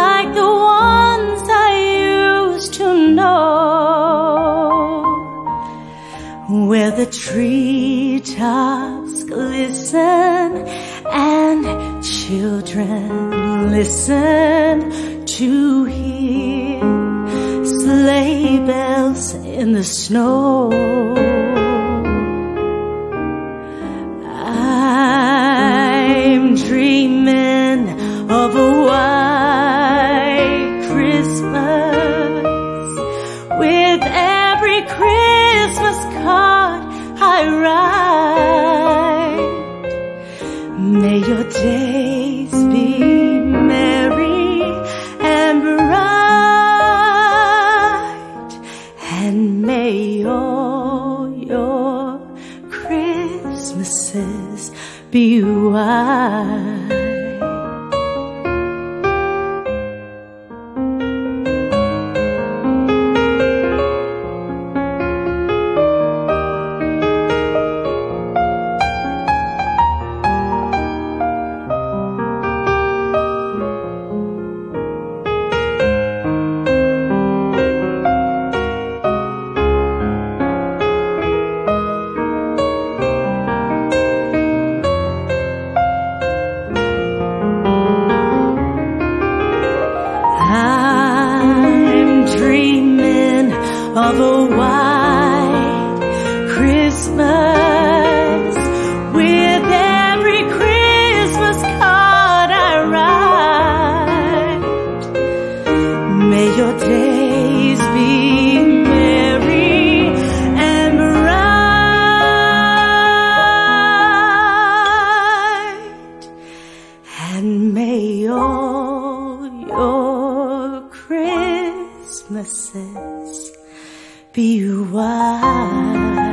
like the ones I used to know, where the treetops glisten and children listen to hear sleigh bells in the snow. I'm dreaming of a white Christmas, with every Christmas card I write. May your days be merry and bright, and may all your Christmases be white. I'm dreaming of a white Christmas, with every Christmas card I write. May your days be merry and bright, and may all your Christmases be white.